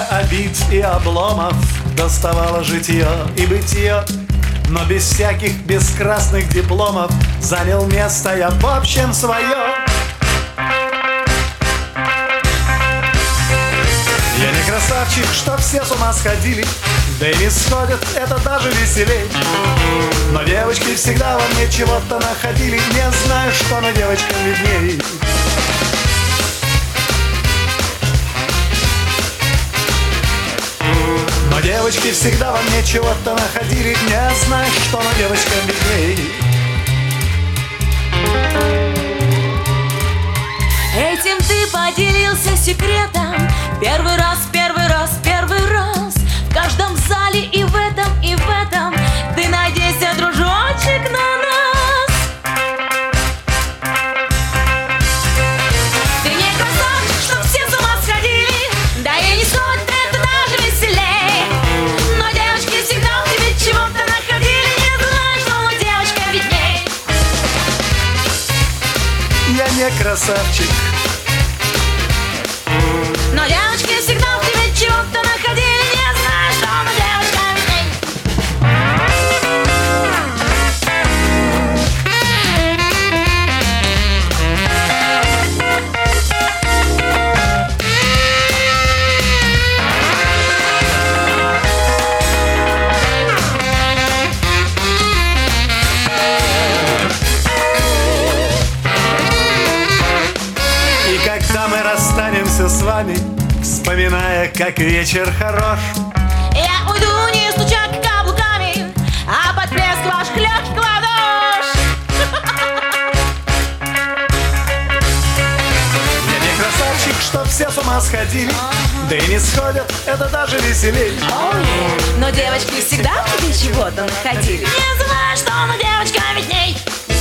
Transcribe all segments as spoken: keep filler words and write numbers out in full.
обид и обломов доставало житье и бытие, но без всяких бескрасных дипломов занял место я в общем свое. Я не красавчик, что все с ума сходили, да и не сходят, это даже веселей. Но девочки всегда во мне чего-то находили, не знаю, что, но девочкам видней. Но девочки всегда во мне чего-то находили, не знаю, что, но девочкам видней. Этим ты поделился секретом. Первый раз, первый раз, первый раз. В каждом зале и в этом, и в этом. Ты надейся, дружочек, на нас. Ты не красавчик, чтоб все с ума сходили, да и не сходит, это даже веселей. Но девочки всегда в тебе чего-то находили, не знаю, что, но девочкам видней. Я не красавчик, но девочки всегда в тебе чего-то находили, не знаю, что, но девочкам видней. и когда мы расстанемся с вами, вспоминая, как вечер хорош, Я уйду, не стуча каблуками, а под плеск ваших легких ладош. я не красавчик, что все с ума сходили, да и не сходят, это даже веселей. Oh, yeah. Но девочки всегда в тебе чего-то находили, не знаю, что, но девочкам видней.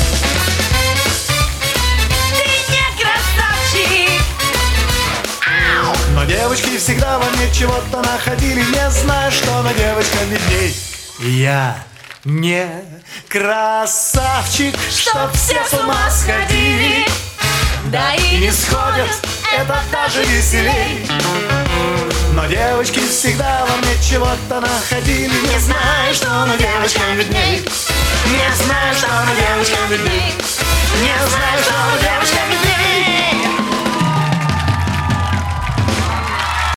Ты не красавчик. Ау! Но девочки всегда во мне чего-то находили, не знаю, что, но девочкам видней. Я не красавчик, чтоб все с ума сходили, Да и не сходят, это даже веселей. Но девочки всегда во мне чего-то находили, не знаю, что, но девочкам видней. Не знаю, что, но девочкам видней. Не знаю, что, но девочкам видней.